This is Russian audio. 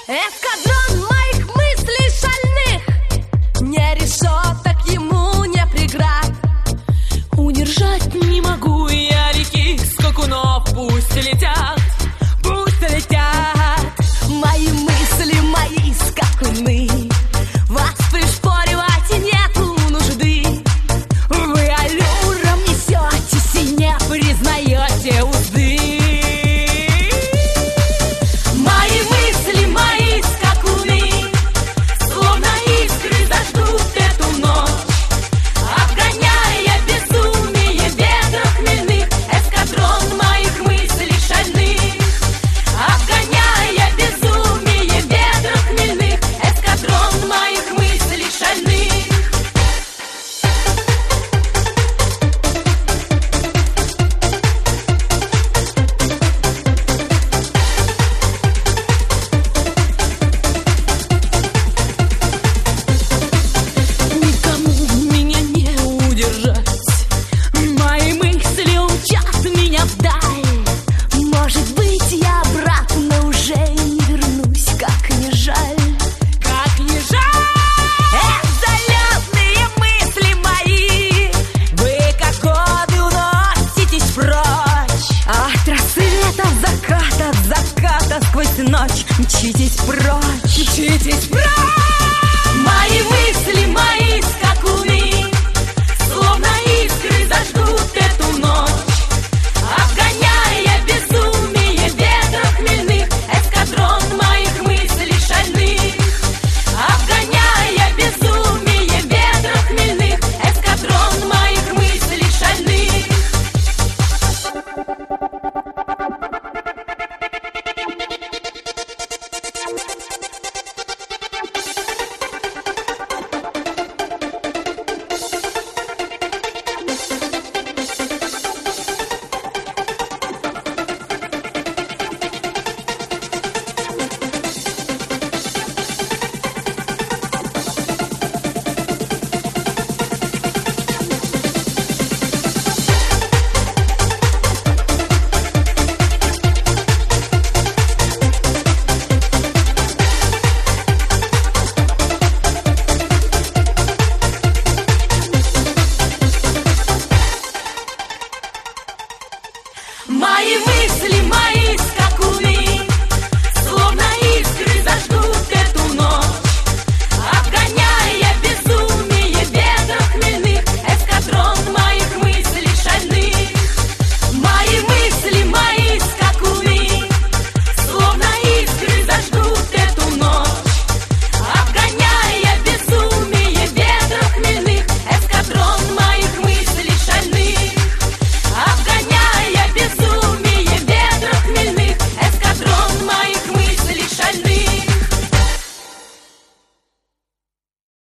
Эскадрон моих мыслей шальных, не решеток ему не преград. Удержать не могу я реки скакунов, пусть летят, пусть летят. Мои мысли, мои скакуны, вас пришпоривать нету нужды. Вы аллюром несетесь и не признаете узды. Мои мысли, мои скакуны, словно искры зажгут эту ночь, обгоняя безумие ветров хмельных. Эскадрон моих мыслей шальных, обгоняя безумие ветров хмельных. Эскадрон моих мыслей шальных. Никому меня не удержать, мои мысли умчат меня вдаль. Может быть, я обратно уже не вернусь, как не жаль. Как не жаль, Залетные мысли мои, вы как годы уноситесь прочь. от рассвета, от заката сквозь ночь мчитесь прочь. Мчитесь прочь. Мои мысли, мои